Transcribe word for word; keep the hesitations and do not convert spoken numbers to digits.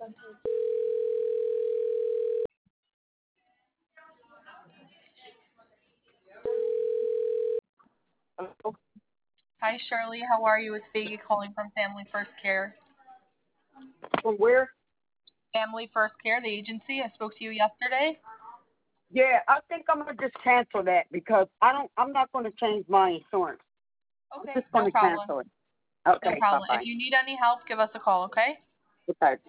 Hello? Hi, Shirley. How are you? It's Faggy calling from Family First Care. From where? Family First Care, the agency. I spoke to you yesterday. Yeah, I think I'm gonna just cancel that because I don't. I'm not gonna change my insurance. I'm Okay, just no gonna problem. cancel it. No Okay, bye problem. If bye. you need any help, give us a call, okay? Okay.